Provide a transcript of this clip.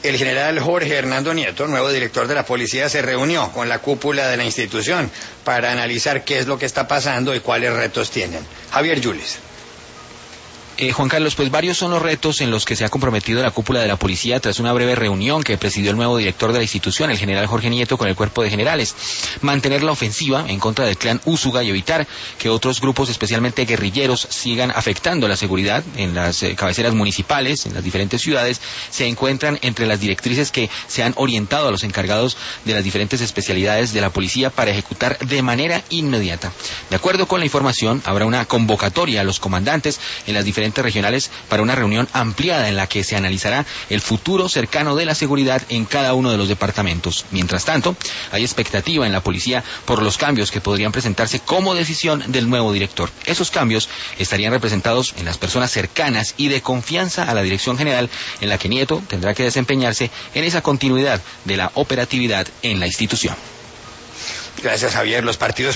El general Jorge Hernando Nieto, nuevo director de la policía, se reunió con la cúpula de la institución para analizar qué es lo que está pasando y cuáles retos tienen. Javier Yulis. Juan Carlos, pues varios son los retos en los que se ha comprometido la cúpula de la policía tras una breve reunión que presidió el nuevo director de la institución, el general Jorge Nieto, con el cuerpo de generales. Mantener la ofensiva en contra del clan Úsuga y evitar que otros grupos, especialmente guerrilleros, sigan afectando la seguridad en las cabeceras municipales, en las diferentes ciudades, se encuentran entre las directrices que se han orientado a los encargados de las diferentes especialidades de la policía para ejecutar de manera inmediata. De acuerdo con la información, habrá una convocatoria a los comandantes en las diferentes regionales para una reunión ampliada en la que se analizará el futuro cercano de la seguridad en cada uno de los departamentos. Mientras tanto, hay expectativa en la policía por los cambios que podrían presentarse como decisión del nuevo director. Esos cambios estarían representados en las personas cercanas y de confianza a la dirección general, en la que Nieto tendrá que desempeñarse en esa continuidad de la operatividad en la institución. Gracias, Javier. Los partidos